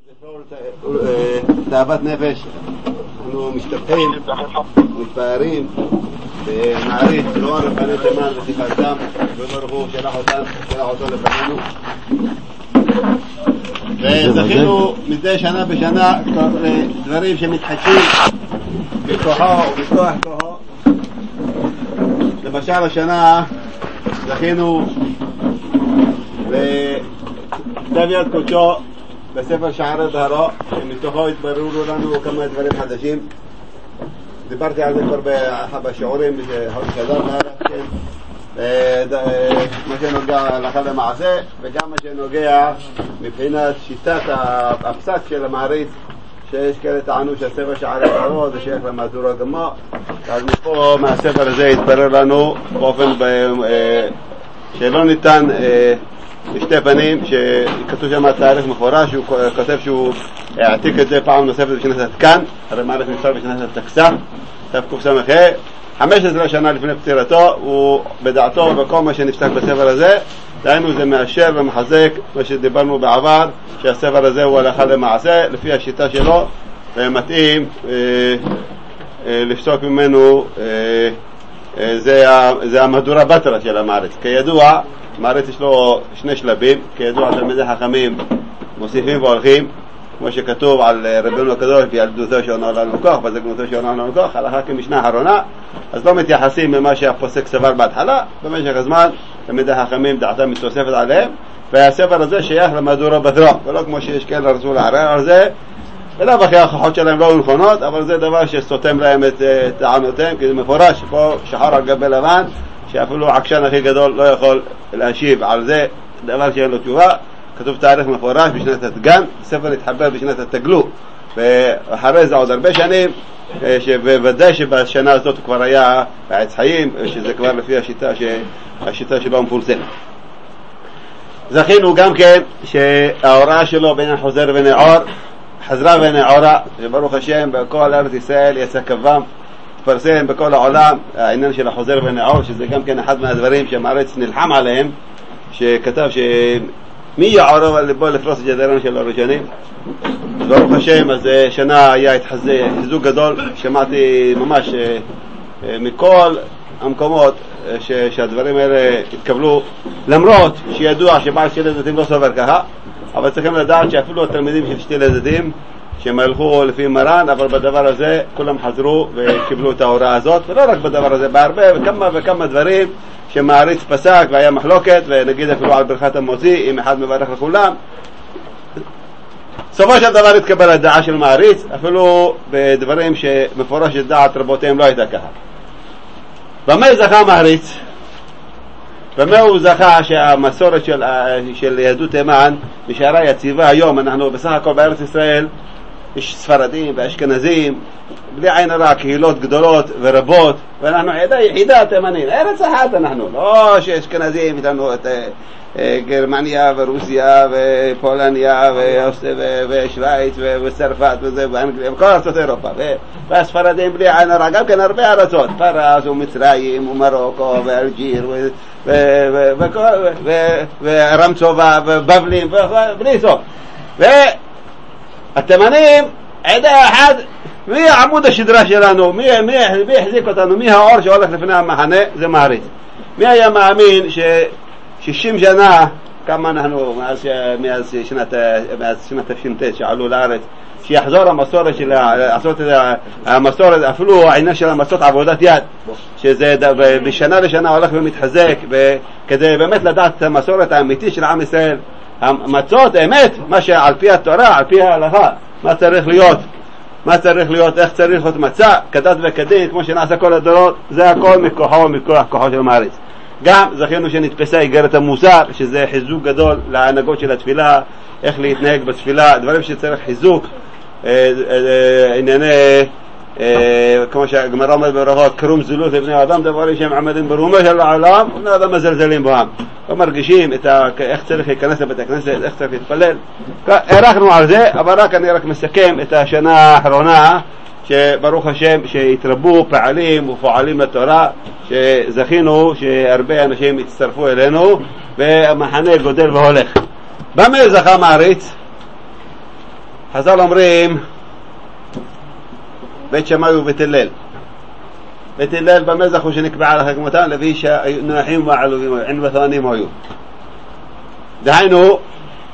תאוות נפש, אנחנו משתפכים, מתפארים ונעריץ לא רבני תימן ותפארתם, וברוך הוא שלח אותו לפנינו, וזכינו מדי שנה בשנה דברים שמתחדשים בכוחו ובכוח כוחו. למשל השנה זכינו לכתב יד קודשו בספר שערי טהרה, שמתוכו התבררו לנו כמה דברים חדשים. דיברתי על זה כבר בשיעורים בחודש אדר, מה שנוגע הלכה למעשה, וגם מה שנוגע מבחינת שיטת הפסק של המעריץ, שיש כאלה טענו שהספר שערי טהרה זה שייך למהדורה גמרא. אז מפה מהספר הזה התברר לנו באופן שלא ניתן בשתי פנים, שכתוב שם תאריך מפורש, הוא כותב שהוא העתיק את זה פעם נוספת בשנת כאן, הרי מעריך נפטר בשנת תקסה, תקסה 15 שנה לפני פטירתו, הוא בדעתו ובכל מה שנפסק בספר הזה, דהיינו זה מאשר ומחזק מה שדיברנו בעבר, שהספר הזה הוא הלכה למעשה, לפי השיטה שלו, ומתאים לפסוק ממנו, זה המהדורה בתרה של המעריץ. כידוע, מעריץ יש לו שני שלבים, כידוע תלמידי חכמים מוסיפים והולכים, כמו שכתוב על רבנו הקדוש, בילדותו שעונה לנו כוח, בזקנותו שעונה לנו כוח, הלכה כמשנה האחרונה, אז לא מתייחסים למה שהפוסק סבר בהתחלה, במשך הזמן תלמידי חכמים דעתם מתוספת עליהם, והספר הזה שייך למהדורה בתרה, ולא כמו שיש כאלה רצו לערער על זה, ולא בכי ההוכחות שלהם לא נכונות, אבל זה דבר שסותם להם את טענותיהם, כי זה מפורש, פה שחור על גבי לבן, שאפילו עקשן הכי גדול לא יכול להשיב על זה, דבר שאין לו תשובה. כתוב תאריך מפורש בשנת התגן, ספר התחבר בשנת התגלו, ואחרי זה עוד הרבה שנים, ובוודאי שבשנה הזאת כבר היה בעץ חיים, שזה כבר לפי השיטה שלו מפורסמת. זכינו גם כן שההוראה שלו בין חוזר ונעור, חזרה ונעורה, שברוך השם בכל ארץ ישראל יצא קוום, התפרסם בכל העולם העניין של החוזר ונעור, שזה גם כן אחד מהדברים שהמעריץ נלחם עליהם, שכתב מי יעורב על ליבו לפרוס את ידרן של הראשונים. ברוך השם, אז שנה היה חיזוק גדול, שמעתי ממש מכל המקומות שהדברים האלה התקבלו, למרות שידוע שבעל שתי לזדים לא סובר ככה, אבל צריכים לדעת שאפילו התלמידים של שתי לזדים שהם הלכו לפי מרן, אבל בדבר הזה כולם חזרו וקיבלו את ההוראה הזאת, ולא רק בדבר הזה, בהרבה וכמה דברים שמעריץ פסק והיה מחלוקת, ונגיד אפילו על ברכת המוציא, אם אחד מברך לכולם, סופו של דבר התקבל הדעה של מעריץ, אפילו בדברים שמפורש את דעת רבותיהם לא הייתה ככה. במה זכה מעריץ? במה הוא זכה שהמסורת של יהדות תימן נשארה יציבה היום? אנחנו בסך הכל בארץ ישראל יש ספרדים ואשכנזים, בלי עין הרע, קהילות גדולות ורבות, ואנחנו עדה יחידה תימנית, ארץ אחת אנחנו, לא שאשכנזים איתנו את גרמניה ורוסיה ופולניה ושוויץ וצרפת ואנגליה וכל ארצות אירופה, והספרדים בלי עין הרע, גם כן הרבה ארצות, פרס ומצרים ומרוקו ואלג'יר ורמצובה ובבלים בלי סוף. והתימנים עדה אחת, מי עמוד השדרה שלנו, מי החזיק אותנו, מי האור שהולך לפני המחנה? זה מעריץ. מי היה מאמין ש60 שנה, כמה אנחנו מאז שנת תש"ט שעלו לארץ, שיחזור המסורת של המסורת, אפילו העניין של המסורת עבודת יד, שזה בשנה לשנה הולך ומתחזק, כדי באמת לדעת את המסורת האמיתית של עם ישראל, המצות אמת, מה שעל פי התורה, על פי ההלכה, מה צריך להיות, איך צריך להיות מצה, כדת וכדין, כמו שנעשה כל הדורות, זה הכל מכוח כוחו של מעריץ. גם זכינו שנתפסה איגרת המוסר, שזה חיזוק גדול להנהגות של התפילה, איך להתנהג בתפילה, דברים שצריך חיזוק, ענייני, כמו שהגמרא אומרת בברכות, קרום זילות לבני האדם, דברים שהם עמדים ברומו של העולם, ובני האדם מזלזלים בהם. לא מרגישים איך צריך להיכנס לבית הכנסת, איך צריך להתפלל. ערכנו על זה, אבל אני רק מסכם את השנה האחרונה, שברוך השם שהתרבו פעלים ופועלים לתורה, שזכינו שהרבה אנשים הצטרפו אלינו, והמחנה גודל והולך. במה זכה מעריץ? חז"ל אומרים בית שמאי ובית הלל. בית הלל במזח הוא שנקבע לך כמותם לפי שנוחים ועלובים עין ותואנים היו. דהיינו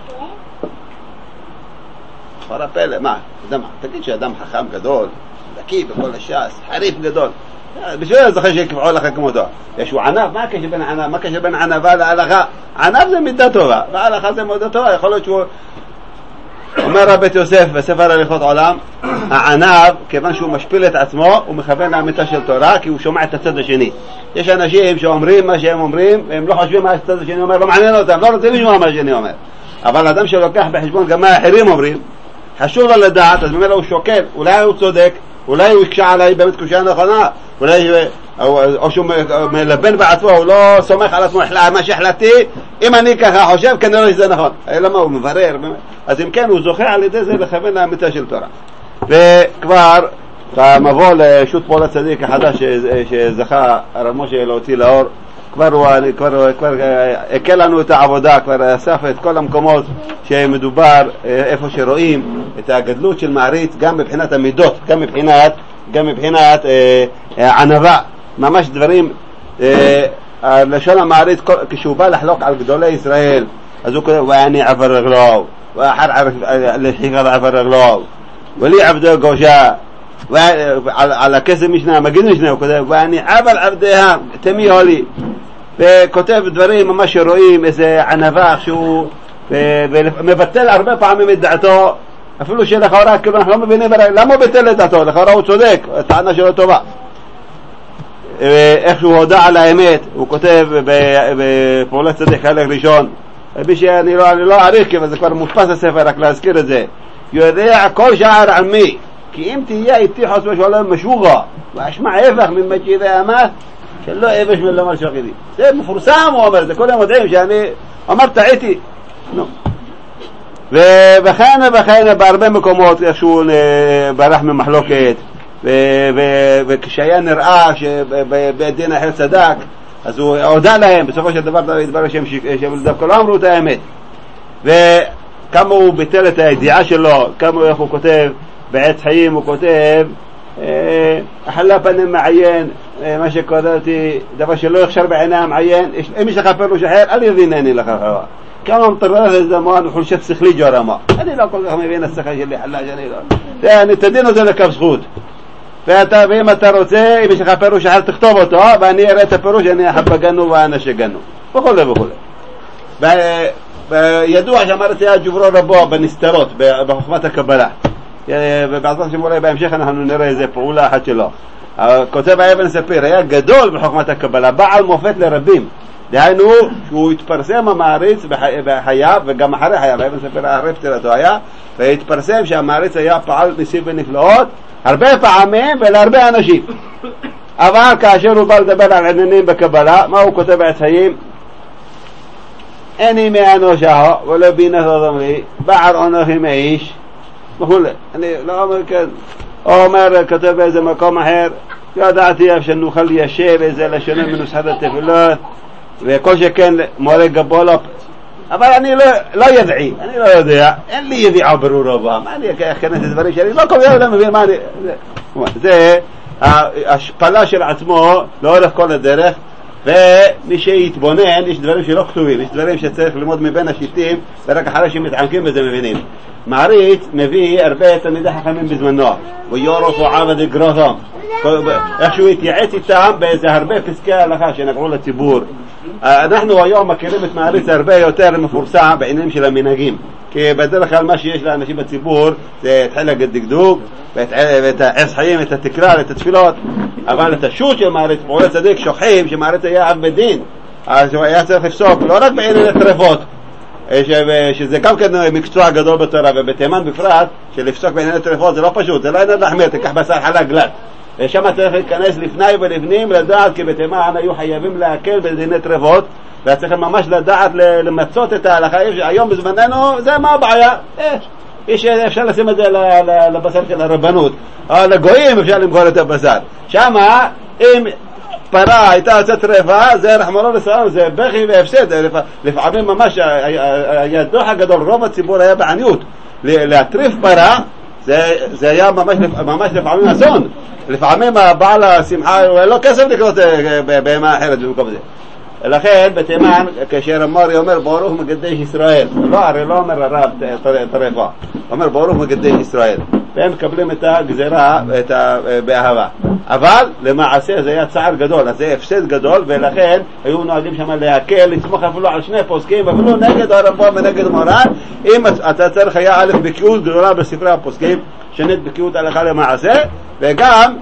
כבר הפלא, מה? תגיד שאדם חכם גדול, דקי בכל הש"ס, חריף גדול, בשביל זכה שיקבעו לך כמותו. ישו ענב, מה הקשר בין ענב? מה הקשר בין ענבה להלכה? ענב זה מידה טובה, וההלכה זה מידה טובה. יכול להיות שהוא אומר רבית יוסף בספר הליכות עולם, הענב, כיוון שהוא משפיל את עצמו, הוא מכוון לאמיתה של תורה, כי הוא שומע את הצד השני. יש אנשים שאומרים מה שהם אומרים, והם לא חושבים מה הצד השני אומר, לא מעניין אותם, לא רוצים לשמוע מה השני אומר. אבל אדם שלוקח בחשבון גם מה האחרים אומרים, חשוב לו לדעת, אז ממילא הוא שוקל, אולי הוא צודק, אולי הוא יקשה עליי באמת קושיה נכונה, אולי או שהוא מלבן בעצמו, הוא לא סומך על עצמו, מה שהחלטתי, אם אני ככה חושב, כנראה שזה נכון. למה הוא מברר? אז אם כן, הוא זוכה על ידי זה לכוון לאמיתה של תורה. וכבר במבוא לשו"ת פועל הצדיק החדש שזכה הרב משה להוציא לאור, כבר הקל לנו את העבודה, כבר אסף את כל המקומות שמדובר, איפה שרואים את הגדלות של מעריץ, גם מבחינת המידות, גם מבחינת ענבה, ממש דברים, לשון המעריץ, כשהוא בא לחלוק על גדולי ישראל, אז הוא כותב, ואני עבר רגלו, ואחר לחיכת עבר רגלו, ולי עבדו גושה, על הכסף משנה, מגיד משנה, הוא כותב, ואני עבר עבדיהם, תמי הולי, וכותב דברים ממש שרואים איזה ענבה שהוא מבטל הרבה פעמים את דעתו, אפילו שלכאורה כאילו אנחנו לא מבינים למה הוא ביטל את דעתו, לכאורה הוא צודק, הטענה שלו טובה. איך שהוא הודע על האמת, הוא כותב בפעולת צדיק חלק ראשון, אני לא אעריך כי זה כבר מודפס הספר, רק להזכיר את זה, יודע כל שער עמי, כי אם תהיה איתי חוץ ושלום משוגע ואשמע הפך ממג'יבי המס שלא אבש מלומר שוחדי. זה מפורסם, הוא אומר, זה כל הם יודעים שאני אומר טעיתי. וכן בהרבה מקומות איכשהו ברח ממחלוקת, וכשהיה נראה שבית דין אחר צדק, אז הוא הודע להם, בסופו של דבר התברר שהם דווקא לא אמרו את האמת. וכמה הוא ביטל את הידיעה שלו, כמה איך הוא כותב בעץ חיים, הוא כותב אחלה פנים מעיין, מה שקודרתי דבר שלא יחשר בעיני מעיין, אם יש לך פירוש אחר אל יבינני לך חווה כמה מטרח הזמן וחולשת שכלי ג'ורמה, אני לא כל כך מבין השכל שלי חלש, אני תדין את זה לקו זכות, ואם אתה רוצה, אם יש לך פירוש אחר תכתוב אותו, ואני אראה את הפירוש, אני אחב גנו ואנה שגנו וכו' וכו'. וידוע שאמרתי היה ג'וברו רבו בנסתרות בחוכמת הקבלה, ובעזרת השם אולי בהמשך אנחנו נראה איזה פעולה אחת שלו. כותב האבן ספיר היה גדול בחוכמת הקבלה, בעל מופת לרבים, דהיינו שהוא התפרסם המעריץ בחייו וגם אחרי חייו, האבן ספיר אחרי פטירתו היה, והתפרסם שהמעריץ היה פעל ניסים ונפלאות הרבה פעמים ולהרבה אנשים. אבל כאשר הוא בא לדבר על עניינים בקבלה, מה הוא כותב בעץ חיים? איני מאנושה ולא בינת אדמי בער אנוכי מאיש וכו'. אני לא אומר כן, הוא אומר, כותב באיזה מקום אחר, ידעתי איפה שנוכל ליישב איזה לשוני מנוסחת התפילות וכל שכן מורה גבולו, אבל אני לא ידעי, אני לא יודע, אין לי ידיעה ברורה בה, מה אני אכנס את דברים שלי, לא כל יום לא מבין מה אני, זה השפלה של עצמו לאורך כל הדרך. ומי שיתבונן, יש דברים שלא כתובים, יש דברים שצריך ללמוד מבין השיטים ורק אחרי שמתעמקים בזה מבינים. מעריץ מביא הרבה תלמידי חכמים בזמנו, ויורוס ועבד גרותם, איך שהוא התייעץ איתם באיזה הרבה פסקי הלכה שנגעו לציבור. אנחנו היום מכירים את מעריץ הרבה יותר מפורסם בעניינים של המנהגים, כי בדרך כלל מה שיש לאנשים בציבור זה את חלק הדקדוק ואת העץ חיים, את התקרא, את התפילות, אבל את השו"ת של מעריץ פועל צדיק שוכחים שמעריץ היה אב בדין, אז הוא היה צריך לפסוק לא רק בענייני טרפות, שזה גם כן מקצוע גדול בתורה, ובתימן בפרט שלפסוק בענייני טרפות זה לא פשוט, זה לא עניין להחמיר, תיקח בשר חלק גלת, ושם צריך להיכנס לפני ולפנים לדעת, כי בתימן היו חייבים להקל בדיני טרפות, וצריכים ממש לדעת למצות את ההלכה. היום בזמננו זה מה הבעיה, אפשר לשים את זה לבשר של הרבנות, אבל לגויים אפשר למכור את הבשר. שם אם פרה הייתה יוצאת טרפה, זה רחמנא ליצלן, זה בכי והפסד, לפעמים ממש היה דוח הגדול, רוב הציבור היה בעניות, להטריף פרה, זה היה ממש לפעמים אסון. לפעמים הבעל השמחה, הוא לא כסף לקנות בהמה אחרת במקום זה. לכן בתימן, כאשר המורי אומר ברוך מקדש ישראל, הרי לא אומר הרב טרפה, אומר ברוך מקדש ישראל, והם מקבלים את הגזירה באהבה. אבל למעשה זה היה צער גדול, אז זה הפסד גדול, ולכן היו נוהגים שם להקל, לסמוך אפילו על שני פוסקים, אפילו נגד הרמב"ם ונגד מורן. אם אתה צריך היה א' בקיאות גדולה בספרי הפוסקים, שנית בקיאות הלכה למעשה, וגם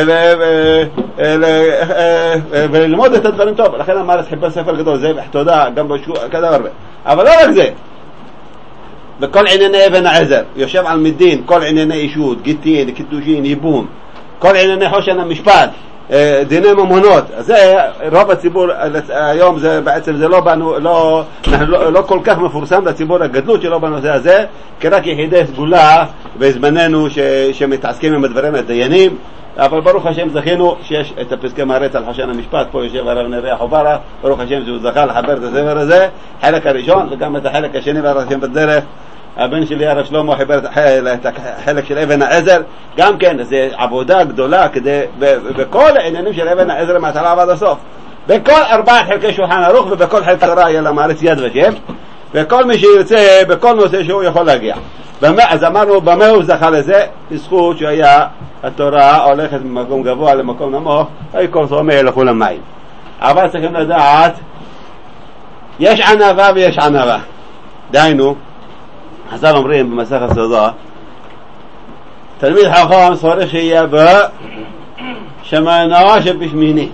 וללמוד את הדברים טוב. לכן המארץ חיפש ספר גדול, זה תודה גם כזה הרבה. אבל לא רק זה, בכל ענייני אבן העזר יושב על מדין, כל ענייני אישות, גיטין, קידושין, ייבום, כל ענייני חושן המשפט, דיני ממונות. זה רוב הציבור היום, זה בעצם זה לא כל כך מפורסם לציבור הגדלות שלו בנושא הזה, כי רק יחידי סגולה בזמננו שמתעסקים עם הדברים הדיינים. אבל ברוך השם זכינו שיש את הפסקי מארץ על חושן המשפט. פה יושב הרב נריה חוברה, ברוך השם שהוא זכה לחבר את הספר הזה, חלק הראשון וגם את החלק השני, ברוך השם בדרך הבן שלי הרב שלמה חיבר את החלק של אבן העזר. גם כן זה עבודה גדולה כדי בכל העניינים של אבן העזר מהתחלה ועד הסוף, בכל 4 חלקי שולחן ערוך ובכל חלק תורה יהיה למארץ יד ושם, וכל מי שירצה בכל נושא שהוא יכול להגיע. אז אמרנו במה הוא זכה לזה? בזכות שהיה התורה הולכת ממקום גבוה למקום נמוך, היי כל סומי ילכו למים. אבל צריכים לדעת, יש ענבה ויש ענבה. דיינו, חז"ל אומרים במסכת סעודה, תלמיד חכם צריך שיהיה בשמיינו שבשמיני.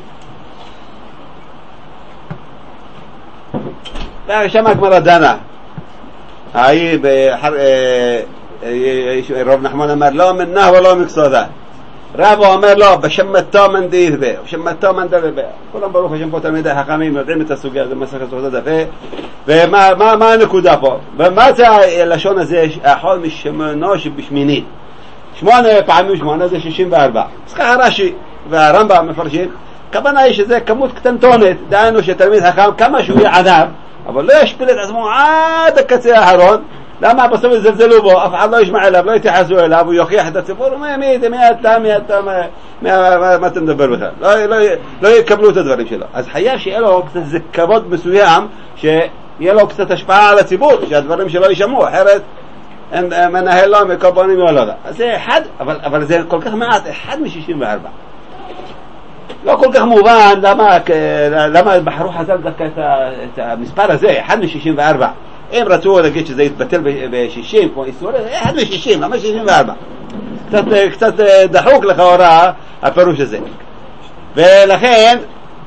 שם הגמרא דנה, רב נחמן אמר לא מנה ולא מקסודה, רב אומר לו בשמתו מנדיל בה, בשמתו מנדיל בה. כולם ברוך השם פה תלמידי חכמים יודעים את הסוגיה, זה מסכת סעודה דפה. ומה הנקודה פה? ומה זה הלשון הזה, החול משמנו שבשמינית? 8 פעמים 8 זה 64. אז ככה רש"י והרמב"ם מפרשים, הכוונה היא שזה כמות קטנטונת, דהיינו שתלמיד חכם כמה שהוא יהיה ענב, אבל לא ישפיל את עצמו עד הקצה האחרון. למה בסוף יזלזלו בו, אף אחד לא ישמע אליו, לא יתייחסו אליו, הוא יוכיח את הציבור, מי אתה, מה אתה מדבר בכלל? לא יקבלו את הדברים שלו. אז חייב שיהיה לו קצת איזה כבוד מסוים, שיהיה לו קצת השפעה על הציבור, שהדברים שלו יישמעו, אחרת מנהל לו מקובונים ולא. אז זה אחד, אבל זה כל כך מעט, 1 מ-64. לא כל כך מובן למה בחרו חז"ל דווקא את המספר הזה, 1 מ-64. אם רצו להגיד שזה יתבטל ב-60 כמו איסור, 1 מ-60, למה 64? קצת דחוק לכאורה הפירוש הזה. ולכן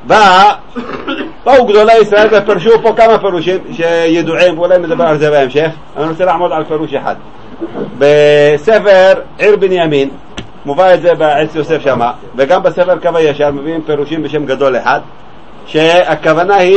באו גדולי ישראל ופרשו פה כמה פירושים שידועים, ואולי מדבר על זה בהמשך. אני רוצה לעמוד על פירוש אחד בספר עיר בנימין, מובא את זה בעץ יוסף שמה, וגם בספר קו הישר מביאים פירושים בשם גדול אחד, שהכוונה היא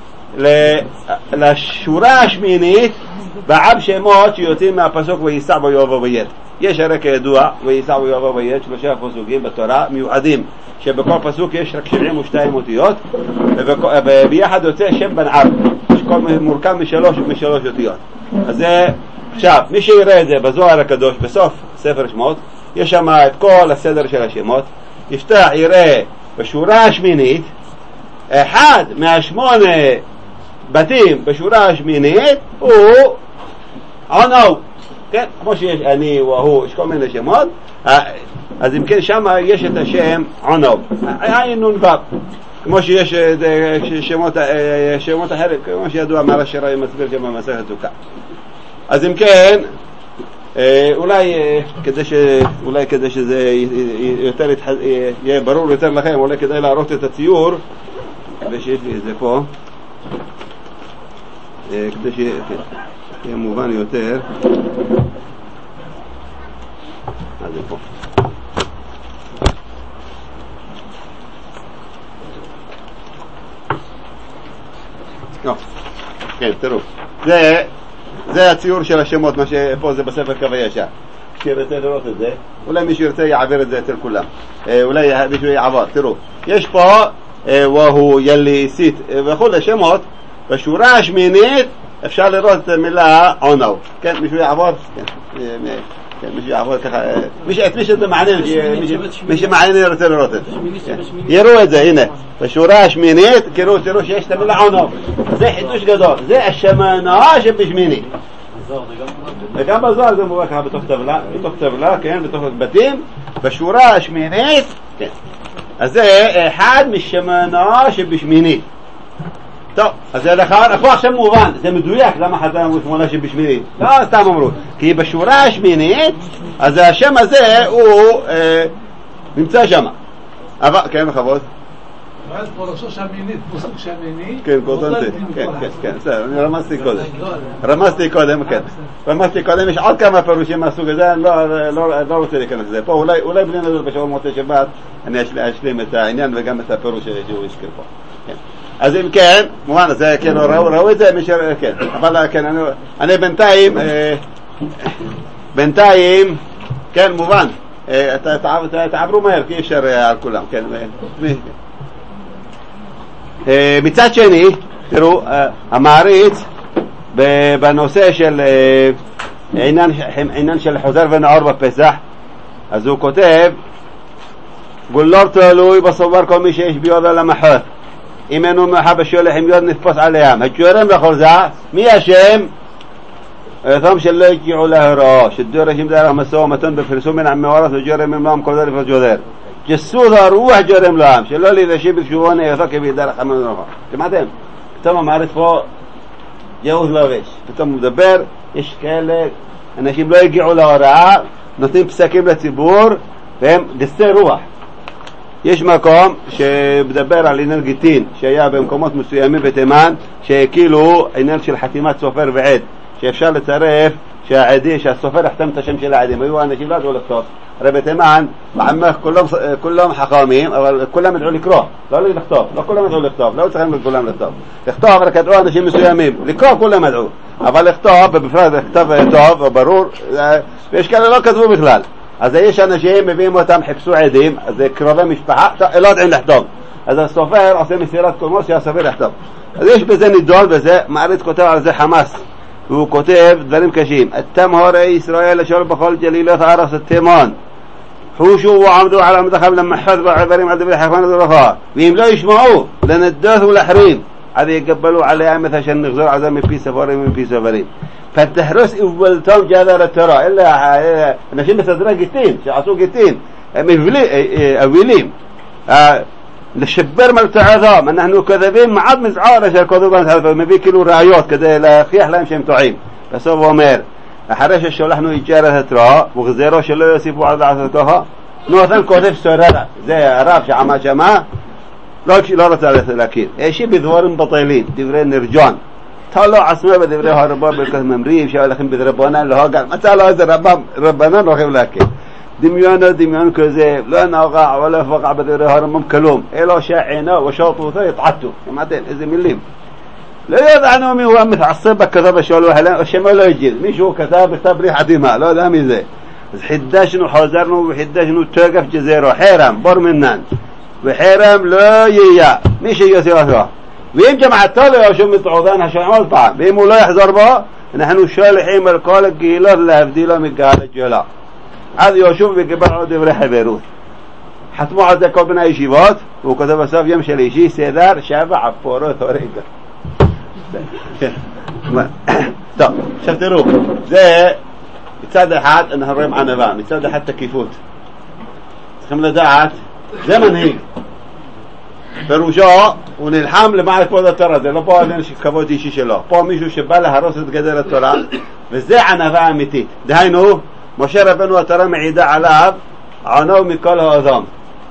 לשורה השמינית בעם שמות שיוצאים מהפסוק וייסע ויבוא ויד. יש הרי כידוע וייסע ויבוא ויד 3 פסוקים בתורה מיוחדים, שבכל פסוק יש רק 72 אותיות, וביחד יוצא שם בן עב, מורכב משלוש אותיות. אז זה, עכשיו מי שיראה את זה בזוהר הקדוש בסוף ספר שמות, יש שם את כל הסדר של השמות, יפתח יראה בשורה השמינית 1 מה-8 בתים בשורה השמינית הוא עונו, כן? כמו שיש אני והוא, יש כל מיני שמות. אז אם כן שם יש את השם עונו, עין נון וו, כמו שיש שמות אחרים, כמו שידוע מהר"ש שרעי מסביר שם במסכת סוכה. אז אם כן אולי כדי שזה יותר יהיה ברור יותר לכם, אולי כדאי להראות את הציור, ושיש לי את זה פה כדי שיהיה מובן יותר. אז זה פה. כן, תראו, זה הציור של השמות, מה שפה זה בספר קו הישר. שירצה לראות את זה, אולי מישהו ירצה יעביר את זה אצל כולם, אולי מישהו יעבור. תראו, יש פה והו ילי סית וכו' שמות בשורה השמינית אפשר לראות את המילה עונו. כן, מישהו יעבור? כן, מישהו יעבור ככה, מי שזה מעניין, מי שמעניין רוצה לראות את זה. יראו את זה, הנה, בשורה השמינית, תראו שיש את המילה עונו. זה חידוש גדול, זה השמנה שבשמינית. וגם בזוהר זה מובא ככה בתוך טבלה, כן, בתוך בתים, בשורה השמינית, כן. אז זה אחד משמנה שבשמינית. טוב, אז זה לך עכשיו מובן, זה מדויק, למה חז"ל אמרו שמונה שבשמינית? לא, סתם אמרו, כי בשורה השמינית, אז השם הזה הוא נמצא שם. אבל, כן, בכבוד. ואז פרשו שמינית, פסוק שמיני. כן, קוטנטי, כן, בסדר, אני רמזתי קודם, יש עוד כמה פירושים מהסוג הזה, אני לא רוצה להיכנס לזה. פה אולי בלי נדל בשבוע מוצאי שבת, אני אשלים את העניין וגם את הפירוש שהוא הזכיר פה. אז אם כן, מובן, זה כן, ראו את זה, כן, אבל כן, אני בינתיים, כן, מובן, תעברו מהר, כי אפשר על כולם, כן. מצד שני, תראו, המעריץ, בנושא של עניין של חוזר ונעור בפסח, אז הוא כותב, גולור תלוי בסובר כל מי שיש ביוד על המחר, אם אינו מאחר בשולח עם יוד נתפוס עליהם. הג'ורם לכל זה, מי השם? אותם שלא הגיעו להוראה, שדורשים דרך משא ומתן בפרסום מן המאורס וג'ורם ממלם כל זה לפס ג'ודר. ג'סוד הרוח ג'ורם להם, שלא להידשי בתשובון היותו כבידרך המנוחה. שמעתם? פתאום המעריץ פה יאוז לובש, פתאום הוא מדבר, יש כאלה, אנשים לא הגיעו להוראה, נותנים פסקים לציבור, והם גסי רוח. יש מקום שמדבר על עניין גיטין שהיה במקומות מסוימים בתימן, שכאילו עניין של חתימת סופר ועד, שאפשר לצרף שהסופר יחתם את השם של העדים. היו אנשים לא ידעו לכתוב, הרי בתימן בעמך כולם חכמים, אבל כולם ידעו לקרוא, לא לכתוב, לא כולם ידעו לכתוב, לא צריכים לכולם לכתוב, רק ידעו אנשים מסוימים, לקרוא כולם ידעו, אבל לכתוב, בפרט לכתוב טוב או ברור, ויש כאלה לא כתבו בכלל. אז יש אנשים מביאים אותם, חיפשו עדים, אז זה קרובי משפחה, לא יודעים לכתוב. אז הסופר עושה מסירת קולמוס שהסופר יכתוב. אז יש בזה נידון, וזה מעריץ כותב על זה חמאס. והוא כותב דברים קשים. אתם הורי ישראל אשר בכל גלילות הארץ התימן, חושו ועמדו על עמדכם למחד בעברים על דברי חכמן הדרכה. ואם לא ישמעו, לנדות ולחרים, עד יקבלו עליהם את אשר נחזור על זה מפי ספרים ומפי ספרים. فتهرس إفولتهم جذر الترى إلا أناشين بتدرى جتين شعصوا جتين أوليم لشبر ملتعظام أن نحن كذبين معاد مزعارة شاكذوبان هذا ما بيكلوا رعيات كده لا خيح لهم شيء متوعين بس هو أمير أحرش الشولح نو إجارة ترى وغزيرو شلو يصيبوا على عصتها نوثن كذب سررة زي عرف شعما شما لا رتالة لكن إيشي بذوار بطيلين دفرين نرجان طالع عصمه بدبره هرباب بالكثم ممريب شاء لكن بدربانا اللي هو قال متى لا هذا ربنا رخيب لكن دميان كذاب لا نوقع ولا فقع بدبره هرمم كلوم إلا شاعنا وشاطوثا يتعطوا كماتين إذا مليم لا يضعنوا من هو متعصبك كذاب شوالوها لا الشمال لا يجيز مش هو كتاب ريحة دماء لا ده ميزي حداشنو حذرنو وحداشنو توقف جزيرو حيرم بر منان وحيرم لا ييا مش يسيوثا ويم جمع التالي يا شو متعوذان عشان عمل طعام بيمو لا يحذر بها نحن شالحين مالقال الجيلات لا يفديلا من قال الجلاء هذا يشوف بقبال عودي بريح بيروت حتموا عزا كوبنا يشيبات وكتب صاف يمشي ليشي سيدار شابع عفورو ثوريقا طب شفتروك زي يتصاد حد انها الريم عنبان يتصاد حد تكيفوت خملة داعت زمن هيك פירושו, הוא נלחם למען כבוד התורה, זה לא פה כבוד אישי שלו, פה מישהו שבא להרוס את גדר התורה, וזה ענווה אמיתית. דהיינו, משה רבנו התורה מעידה עליו, ענו מכל האדם.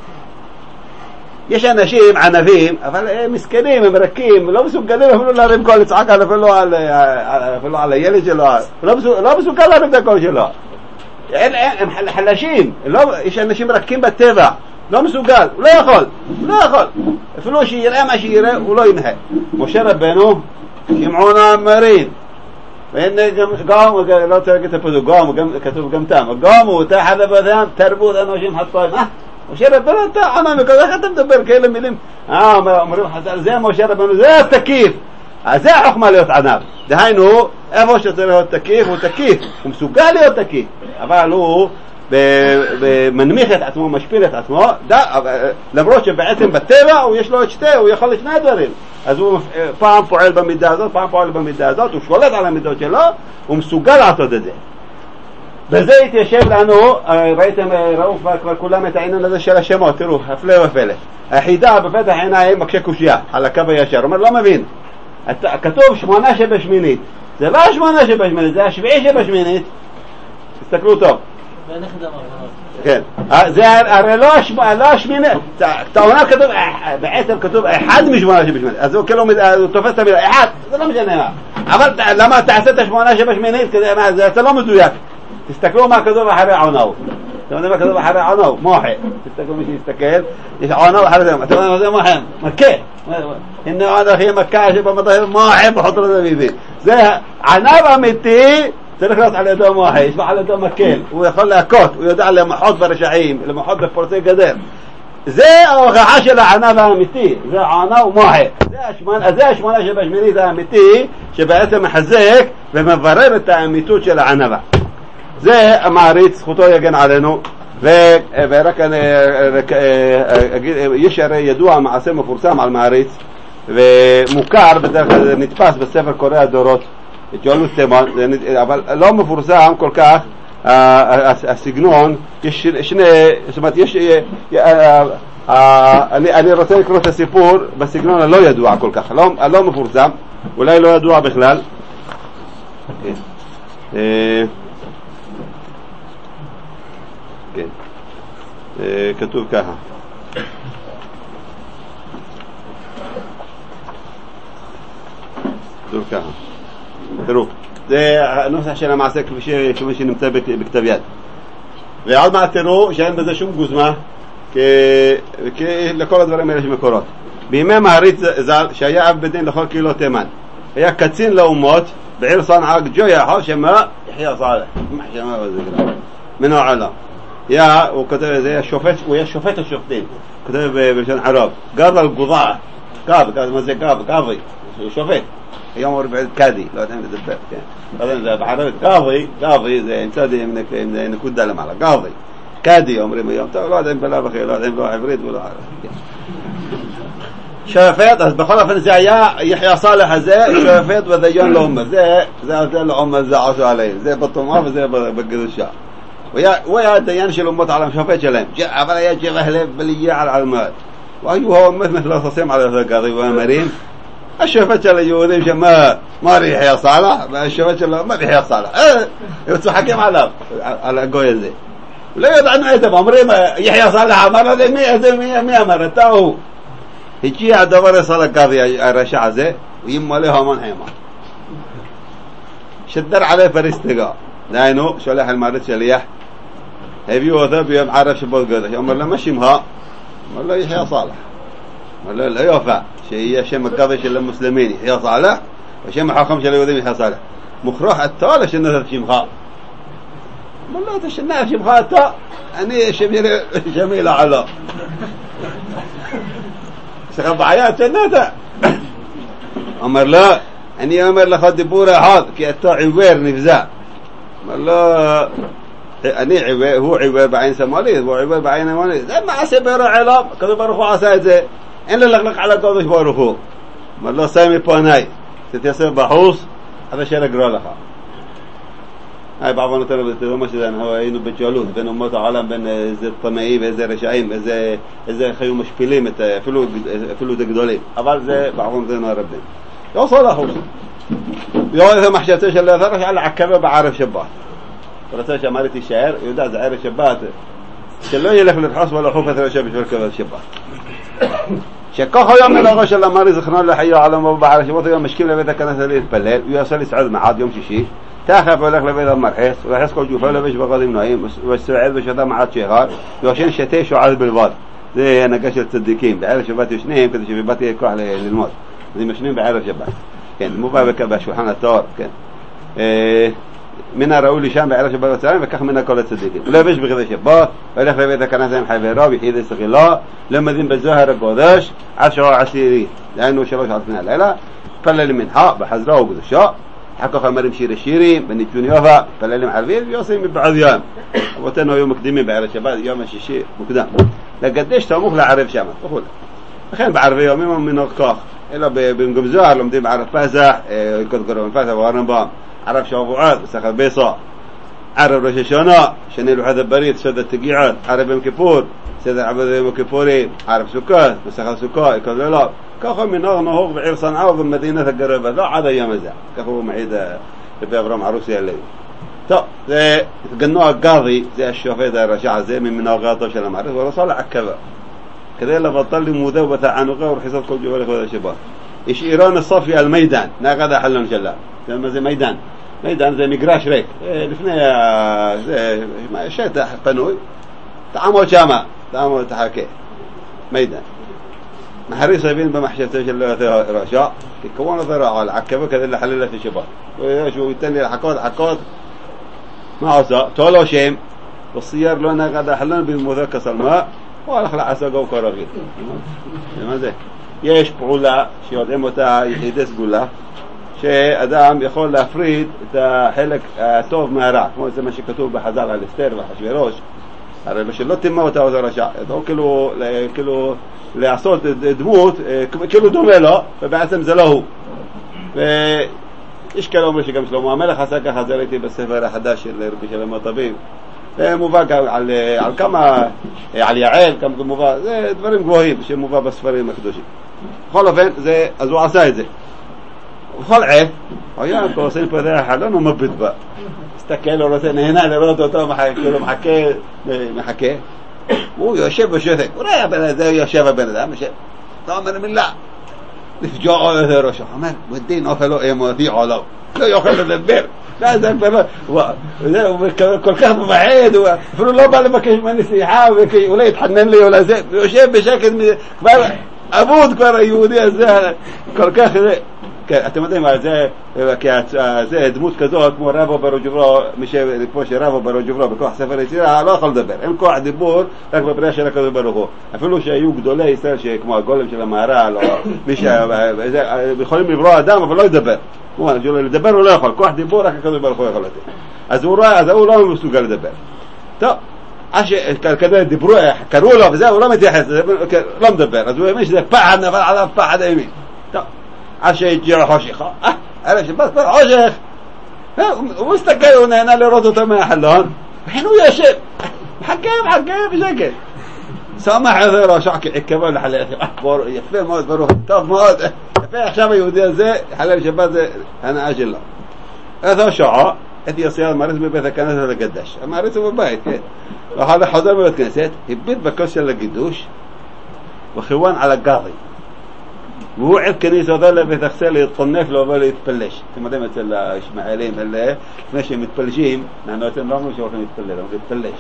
יש אנשים ענבים, אבל הם מסכנים, הם רכים, לא מסוגלים אפילו להרים קול, לצעק אפילו על הילד שלו, לא מסוגל להרים את הקול שלו. הם חלשים, יש אנשים רכים בטבע, לא מסוגל, הוא לא יכול, אפילו שיראה מה שיראה, הוא לא ינהה. משה רבנו, שמעונה מרין, והנה גם, לא צריך את הפסוק, כתוב גם תם, גם הוא תחת הבדם, תרבות אנשים חטאים, משה רבנו, אתה ענה מכזה, איך אתה מדבר כאלה מילים? אומרים חז"ל, זה משה רבנו, זה התקיף, אז זה החוכמה להיות ענב. דהיינו, איפה שצריך להיות תקיף, הוא תקיף, הוא מסוגל להיות תקיף, אבל הוא מנמיך את עצמו, משפיל את עצמו, למרות שבעצם בטבע הוא יש לו את שתי, הוא יכול לשני הדברים. אז הוא פעם פועל במידה הזאת, פעם פועל במידה הזאת, הוא שולט על המידות שלו, הוא מסוגל לעשות את זה. וזה התיישב לנו, ראו כבר כולם את העניין הזה של השמות, תראו, הפלא ופלא. היחידה בפתח עיניים מקשה קושיה על הקו הישר, הוא אומר, לא מבין, כתוב 8 שבשמינית, זה לא 8 שבשמינית, זה 7 שבשמינית, תסתכלו טוב. כן, זה הרי לא השמינית, תאונה כתוב, בעצם כתוב 1 מ8 שבשמינית, אז הוא כאילו תופס את המילה 1, זה לא משנה מה, אבל למה תעשה את 8 שבשמינית, זה לא מדויק. תסתכלו מה כתוב אחרי עונאו. אתם יודעים מה כתוב אחרי עונאו? מוחה. תסתכלו מי שיסתכל, יש עונאו אחרי זה. אתם יודעים מה זה מוחה? מכה. הנה עונאו אחרי מכה שבמטה מוחה בחוטר דביבי. זה ענב אמיתי, צריך להיות על ידו מוחה, יש לו על ידו מקל. הוא יכול להכות, הוא יודע למחות ברשעים, למחות בפורצי גדר. זה ההוכחה של הענב האמיתי, זה עונאו מוחה. זה השמונה שבשמינית האמיתי, שבעצם מחזק ומברר את האמיתות של הענבה. זה המעריץ, זכותו יגן עלינו, ורק יש הרי ידוע מעשה מפורסם על מעריץ, ומוכר, בדרך כלל נתפס בספר קוראי הדורות, ג'ון תימן, אבל לא מפורסם כל כך הסגנון, יש שני, זאת אומרת, אני רוצה לקרוא את הסיפור בסגנון הלא ידוע כל כך, לא מפורסם, אולי לא ידוע בכלל. כן, כתוב ככה, תראו, זה הנוסח של המעשה כפי שנמצא בכתב יד, ועוד מעט תראו שאין בזה שום גוזמה, כי לכל הדברים האלה שמקורות. בימי מעריץ ז"ל, שהיה אב בדין לכל קהילות תימן, היה קצין לאומות בעיר צנעא, ג'ויה שמה יחיא סאלח, מן העולם. הוא כותב, הוא היה שופט השופטים, כותב בלשון ערב, גב על גודע, מה זה גב? גבי, הוא שופט, היום הוא בעד קאדי, לא יודע אם לדבר, לא יודע אם זה בערבית, גבי זה עם נקודה למעלה, גבי, קאדי אומרים היום, טוב, לא יודע אם בלב אחר, לא יודע אם לא עברית ולא ערבית. שופט, אז בכל אופן זה היה יחיא סאלח הזה, שופט ודיין לאומות, זה לאומות זה עשו עליהם, זה בטומאה וזה בקדושה. הוא היה דיין של אומות העולם, שופט שלהם, אבל היה ג'בח לב בליה על עלמות, והיו مثل الخصم على القاضي وامرين. الشوفت اليهودي شما ما يحيى صالح، الشوفت ما يحيى صالح يوصل حكم على الجوي زي ولا يدعنا يتبع عمري ما يحيى صالح مرة 100 مرة تاو هيجي على دبر صالح القاضي الرشع زي ويم عليها من حيما شدر عليه فريستقا لأنه شلح المارد شليح هيبيو ذا بيوم عارف شباب قاضي يوم لا مشيمها ولا يحيى صالح ولا لا يوفى شيء شيء مقاضي شل المسلمين يحيى صالح وشيء محاكم شل اليهودي يحيى صالح مخروح التالي شنو شيمها والله تشناه شيمها تا أني جميلة على سخب عيات شناته أمر لا أني أمر لخد بورا هذا كي أتا عوير نفزا والله أني عوير هو عوير بعين سماليد هو عوير بعين ماليد لما عسبر علام كذا بروحوا عسايد إن لقلق على قوضش بروحوا والله سامي باناي تتيسر بحوص هذا شيء أقرأ لها هاي بعضنا ترى مثلا هو إنه بتجالوت بين أمات العالم بين زي الطمائي وزي الرشايم زي خيوم مشبلين فلو تقدولين أول زي بعضهم زي نار ربنا يا صلاح يا إذا ما حشتش إلا ثرش على عكبة بعرف شبات ورثاش أمارة الشعر يودع زعير الشبات شلو يلف للحص ولا خوفة ثرشة بشركة الشبات شكاها يوم من الغش اللي ماري زخنا له حيا على ما بعرف شبات يوم مشكلة بيتك كانت ليلة بالليل ويصل يسعد معاد يوم شيء تاخف ولك لبيض مرحيص ويحس كل جوفه لبيش بغاضي منايم والسعيد بشهده معاد شيغار يوشين شتيش وعاد بالباد زي نقاش التصديقين بعرف شبات يشنيهم كده شبات يكروح للموت زي مشنين بعرف شبات كان مو بابك بشوحان التور كان من رأولي شام بعرف شبات السلام وكخ منها كل التصديقين لبيش بغاضي شبات ولك لبيض كان زي محيفيرا بيحيد استغلاه لما ذين بالزهر القوداش 10 عسيري لأنه شباش عطنا الليلة מתפללים מנחה בחזרה וקדושה, אחר כך אומרים שיר השירים, בניתון יובה, מתפללים ערבית ויוצאים מבעד יום. אבותינו היו מקדימים בערב שבת, יום השישי מוקדם. לקדש סמוך לערב שם, וכו'. לכן בערבי יומים הוא מנהג כך. אלא במקום זוהר לומדים בערב פסח, קוראים פסח והרמב"ם, ערב שבועות, מסכת ביצה, ערב ראש השנה, שני לוחת הברית, סעודת תגיעות, ערב יום כיפור, סדר עבודת יום הכיפורים, ערב סוכות, מסכת סוכה, כל לילה. ככה מנהג נהוג בעיר צנעא ובמדינה הקרובה, לא עד היום הזה. ככה הוא מעיד רבי אברהם ערוסי עליו. טוב, זה גנו הגאדי, זה השופט הרשע הזה ממנהגתו של המערכת, הוא רצה לעכבה. כדי לבטל לימוده ובתענוגה ורחיסת כל ג'והר לכבוד השבת. יש איראן הסופי על מידן, נגד החלון שלה. מה זה מידן? מידן זה מגרש ריק. לפני זה שטח פנוי. תעמוד שמה, תעמוד תחכה. מידן. מחריס הבין במחשבתו של רשע, ככוון אותו על עכבה כדי לחלל את השבת. שהוא ייתן לי לחכות. מה עושה? תולו שם, וסייר לו נגד החלון במודע כסלמה, הוא הלך לעסקו כרגיל. מה זה? יש פעולה שיודעים אותה יחידי סגולה, שאדם יכול להפריד את החלק הטוב מהרע, כמו זה מה שכתוב בחז"ל על אסתר ואחשוורוש, הרי שלא תימה אותה אותו רשע, הוא כאילו לעשות דמות, כאילו דומה לו, ובעצם זה לא הוא. ויש כאלה אומרים שגם שלמה המלך עשה ככה, זה ראיתי בספר החדש של רבי שלמה טביב, ומובא על כמה, על יעל, כמה מובא, זה דברים גבוהים שמובא בספרים הקדושים. בכל אופן, אז הוא עשה את זה. בכל עת, היה כעושים פתח החלון, הוא מביט בה. הסתכל, הוא רוצה, נהנה לראות אותו, מחכה. הוא יושב בשתק, הוא רואה הבן אדם, יושב הבן אדם, לא אומר מילה. נפגעו את ראשו, אומר, ודין אוכל לו אמותי עולו. לא יוכל לדבר. הוא כל כך מבעד, הוא אפילו לא בא לבקש ממני סליחה, אולי יתחנן לי, אולי זה, הוא יושב בשקט, כבר אבוד כבר היהודי הזה, כל כך זה. אתם יודעים, זה דמות כזאת, כמו רבו ברוג'וברו, כמו שרבו ברוג'וברו בכוח ספר יצירה, לא יכול לדבר. אין כוח דיבור, רק בפריאה של הקדוש ברוך הוא. אפילו שהיו גדולי ישראל, כמו הגולם של המהר"ל, יכולים לברוא אדם, אבל לא ידבר. לדבר הוא לא יכול, כוח דיבור, רק הקדוש ברוך הוא יכול לתת. אז הוא לא מסוגל לדבר. טוב, כדי דיברו, קראו לו וזה, הוא לא מתייחס, לא מדבר. אז הוא האמין שזה פחד, נפל עליו פחד האמין. טוב. עד שהגיע חושך, ערב שבת כבר חושך, הוא מסתכל, הוא נהנה לראות אותו מהחלון, וכן הוא יושב, מחכה בשקט, סמך איזה רשע כעקבו לחלל, יפה מאוד, ברוך, טוב מאוד, יפה עכשיו היהודי הזה, חלל שבת זה הנאה שלו. איזו שעה, את יסיע המעריץ בבית הכנסת לקדש, המעריץ הוא בבית, ואחר כך חוזר בבית כנסת, הביט בכוס של הגידוש, וכיוון על הגרי. והוא עד כניסה אותו לבית הכסה להתחונף לו ולהתפלש. אתם יודעים אצל הישמעאלים, לפני שהם מתפלשים, אנחנו אתם לא אומרים שהולכים להתפלל, הם להתפלש.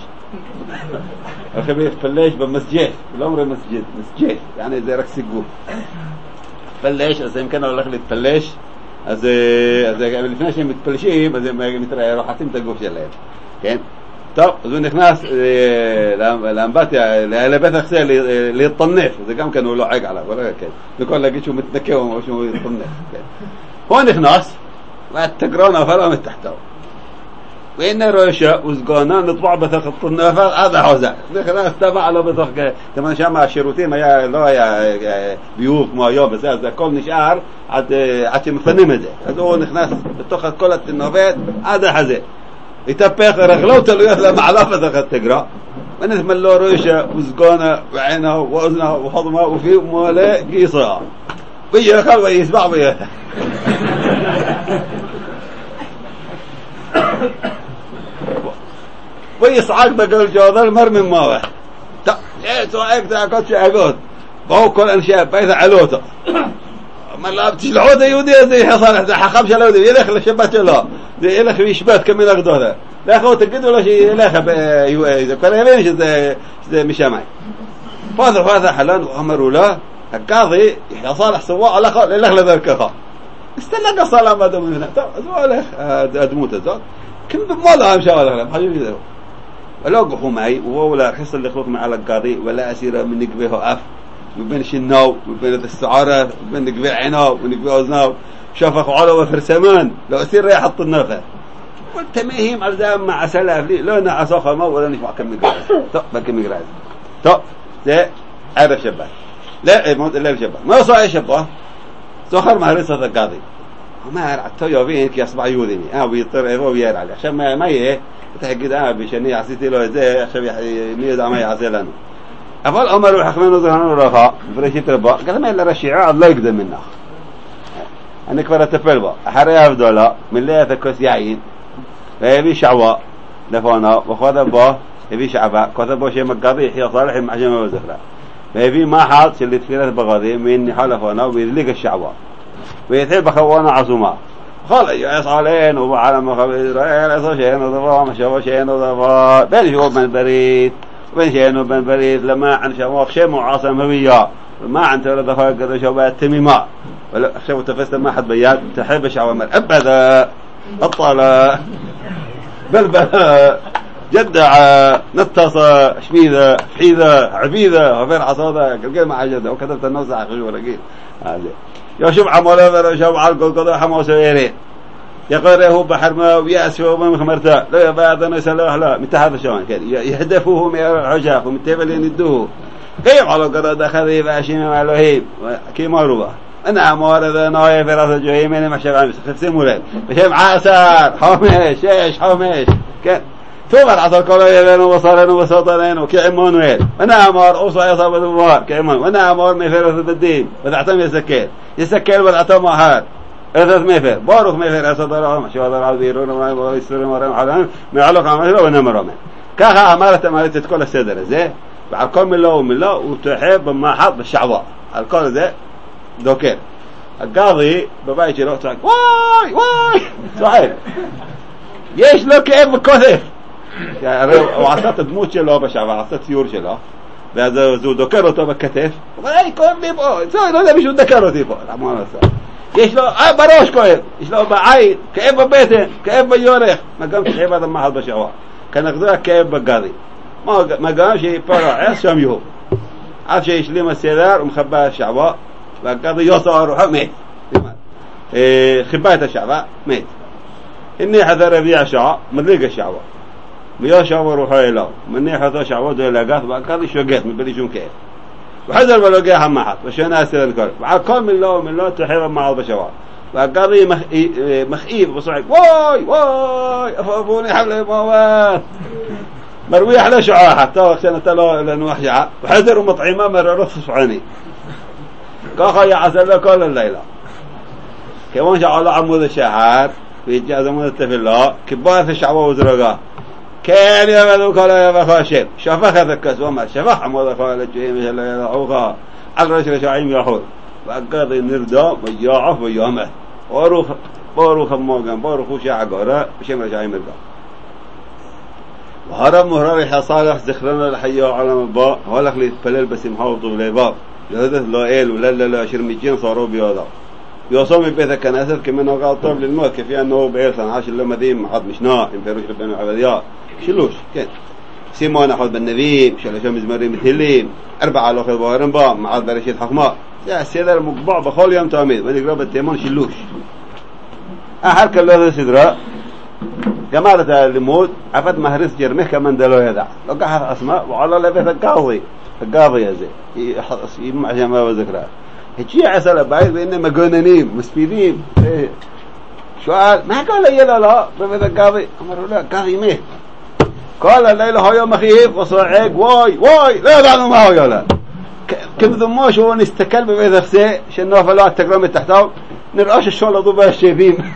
הולכים להתפלש במסג'ד, לא אומרים מסג'ד, מסג'ד, זה רק סיגוף. להתפלש, אז הם כאן הולכים להתפלש, אז לפני שהם מתפלשים, אז הם רוחצים את הגוף שלהם, כן? טוב, אז הוא נכנס לאמבטיה, לבית הכסה להתטנף, זה גם כן הוא לועג עליו, וכל להגיד שהוא מתנקה או שהוא יתטנף. הוא נכנס, והתגרון נפל מתחתו. והנה ראשה וסגונה נטבע בתוך הטנפת עד החוזה. נכנס, טבע לו בתוך, כמובן שם השירותים לא היה ביוב כמו היום, אז הכל נשאר עד שמפנים את זה. אז הוא נכנס בתוך כל הטנפת עד החזה. התהפך רגלו תלויות למעלה בתוך התגרה, ונתמל לו ראשה וסגונה ועינה ואוזנה וחضמה ופיו מולא גיסה. ויאכל ויסבע ויאכל. ויצעק בגול ג'ודל מרמי מווח. צועק צעקות שאגות. באו כל אנשי הבית עלו אותו. אמר לה, תשלחו את היהודי הזה, יחסל, זה חכם של היהודי, ילך לשבת שלו. זה ילך וישבת כמילה גדולה. לכו תגידו לו שילך, זה כבר יבין שזה משמיים. פתח חלון ואמרו לו, הקאדי יחסל סוואע ילך לדרכך. הסתלק הסלאם אדום מבנה. טוב, אז הוא הולך, הדמות הזאת. كم بمولا أمشى ولا لا حاجة كذا ولا قحوا معي وهو لا حصل لخلق مع القاضي ولا أسير من نقبه أف وبين شناو وبين السعارة وبين نقبل عيناو ونقبل أذناو شافخ على وفرسمان لو أصير ريح حط النفة والتمهيم على ذا مع سلاف لي لا أنا أساخه ما ولا نشوف كم مقراز طب بكم مقراز طب ده هذا شبه لا لا شبه ما صار شبه سخر مهرسة القاضي ما عرفت يابين كي أصبح يودني بيطر ويار عليه عشان ما يه تحقد بشني عصيتي له زي عشان ميز ما يعزلنا أفضل أمر الحكمان وزهران الرخاء بريشة ربا قال ما إلا رشيعة الله يقدم منه أنا كبر تفلبا حريها في دولة من ليه تكوس يعين يبي شعواء لفانا وخذ با يبي شعبا كذا باشي مقاضي يحيى صالح معجمة وزخرة يبي ما حاط اللي تفيرت بغاضي من حلفانا ويذلك الشعواء ويثيب بخوانا عصوما خال يصالين وعلى إسرائيل يصوشين وضفا مشوشين وضفا بين شعوب من بريد وبين شيئين وبين بريد لما عن شواق شيء معاصم هوية ما عن تولد دفاق قد شوبات تميمة ولا شو تفست ما حد بيات تحب شعوى مر أبدا الطالة بلبلة جدع نتصة شميدة حيدة عبيدة وفين عصادة كل ما عجدة وكتبت النوسع خشوة رقيل يشوف عمله يشوف عالقل قضاء حماسة ويرين يقرأه بحر ما ويأسفه ومخمرته لا يبعدنا يسأله لا متى هذا شوان كان يهدفوهم يا الحجاف ومتبلين يدوه كيف على قرأ خذي باشين مع الوهيب كي ماروبة أنا أمار ذا نايف راس الجهيمين مشغل عمس خفسموا له مشيم عاسر حومش ايش حومش كان ثم العصر قالوا يبين وصارين وساطرين وكعمان ويل أنا أمار أوصى يصاب الأمار كعمان وأنا أمار ميفرث بالدين وذعتم يسكيل وذعتم هاد أثاث ميفر باروخ ميفر أصدر ما شو هذا العذيرون ما يسرون ورم على ما يعلق عمله ونمر من كها أمارة تتكل السدر زي بعقل من الله وتحب ما حط بالشعواء القول ذا دوكر القاضي ببايج له تراك واي صحيح يش له كيف كثير يعني وعصات تموت له بشعواء عصات يور له بهذا زود دوكر وتبى كتف ولا يكون بيبقى صار هذا مش دوكر وتبقى العمانة يش له براش كويس يش له بعيد كيف ببيته كيف بيورخ ما قامش كيف هذا ما حد بشعواء كان أخذها كيف بقاضي ما قامش يفرع شام يهو عارف شيء يشلم السيدار ومخباه الشعواء وقاضي يوصل روحه ميت خباية الشعواء ميت إني حذر ربيع شعواء مدلق الشعواء مياه شعواء روحه إله مني حذر شعواء دول لقاط وقاضي شوقات من بليشون كيف وحذر بلقاها ما حط وشنا أسير الكل وعقام من الله تحير مع البشواء وقاضي مخيف بصعق واي أفافوني حول الموات مروي على شعاع حتى وقتنا تلا لأنه وحجع وحذر ومطعمة مررت صفعني كاخا يعسل كل الليلة كمان شعال عمود الشهر في جاز عمود التفلا كبار في الشعوى وزرقاء كان يمدو كلا يبخاشر شفخ ذكس وما شفخ عمود خالد جهيم جل يضعوها على رجل شعيم يحول وقاضي نردام ويعف ويامه باروخ موغان باروخ شاع قراء وشمر شعيم القا وهرب مهرار حصالح ذخرنا الحياة على مبا هولك لي تبلل بس محافظوا بالعباب لهذا لا إل ولا لا شرميجين صاروا بياضا يوصوم بيت كناسة كمان وقال طب للموت كيف أنه بعيرسان عاش اللهم ذيم عاد مشنا إمبيروش ربنا عبديا شلوش كان سيمان أخذ بالنبي شلوش مزمرين مثلين 4 على خذ بارنبا مع برشيد حكماء يا السيدة المقبع بخال يوم تاميد ما يقرب التيمان شلوش أحرك الله سدرا جماعة الموت عفت مهرس جرمه كمان دلو يدع لو قاعد أسماء وعلى لبث القاضي هذا يمع جماعة وذكرى هيجي عسل بعيد بإنه مجنونين مسبيين سؤال ما قال لي لا بمثل القاضي أمر لا قاضي ميه قال الليلة هاي مخيف وصعق واي لا بعده ما هو يلا كم ذموش هو نستكل بمثل فسي شنو فلا تقرم تحته نرأش الشغل ضبع الشيبين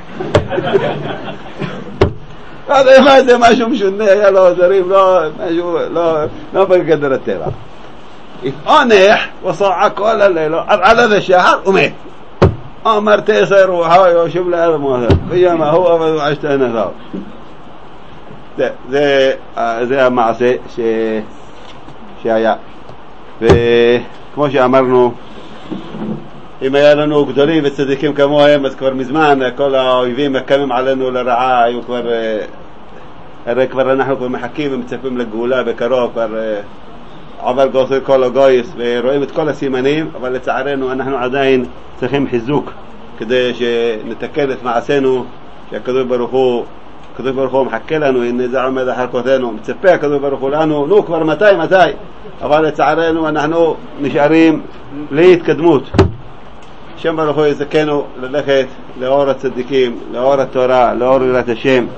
هذا ما شو مشون يا لا زريب لا ما شو لا بقدر التيرا أنيح وصعق ولا الليلة على ذا الشهر وميت أمرت يصير وحاي وشوف له هذا ما هذا هو أبد وعشت أنا ذا زي معصي شيء كما شيء أمرنا إما يالنو قدري بتصدقين كموهم بس كبر مزمان كلا يبين مكمم علىنا للرعاية وكبر نحن كبر محكيم متفهم للجولا بكراه كبر עבר גוסר כל הגויס ורואים את כל הסימנים, אבל לצערנו אנחנו עדיין צריכים חיזוק כדי שנתקן את מעשינו, שהקדוש ברוך הוא מחכה לנו, הנה זה עומד אחר כותנו, מצפה הקדוש ברוך הוא לנו, נו כבר מתי, אבל לצערנו אנחנו נשארים בלי התקדמות. השם ברוך הוא יזכנו ללכת לאור הצדיקים, לאור התורה, לאור יראת השם,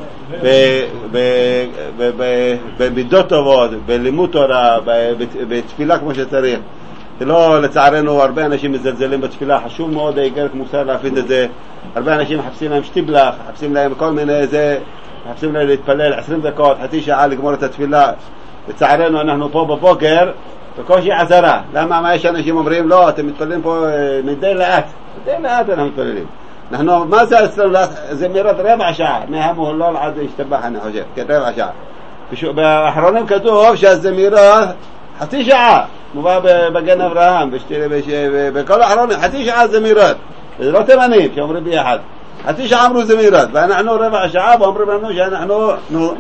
במידות טובות, בלימוד תורה, בתפילה כמו שצריך. ולא, לצערנו הרבה אנשים מזלזלים בתפילה, חשוב מאוד איגרת מוסר להפיד את זה. הרבה אנשים מחפשים להם שטיבלח, מחפשים להם כל מיני מחפשים להם להתפלל 20 דקות, חצי שעה לגמור את התפילה. לצערנו אנחנו פה בבוקר בקושי 10. למה? מה יש אנשים אומרים? לא, אתם מתפללים פה מדי לאט אנחנו מתפללים. מה זה אצלנו? זה מרד רבע שעה, מהמהולל עד השתבח אני חושב, כן, רבע שעה. באחרונים כתוב שהזמירה חצי שעה, מובא בגן אברהם, בכל האחרונים, חצי שעה זמירות. זה לא תימנים שאומרים ביחד. חצי שעה אמרו זמירות, ואנחנו רבע שעה ואומרים לנו שאנחנו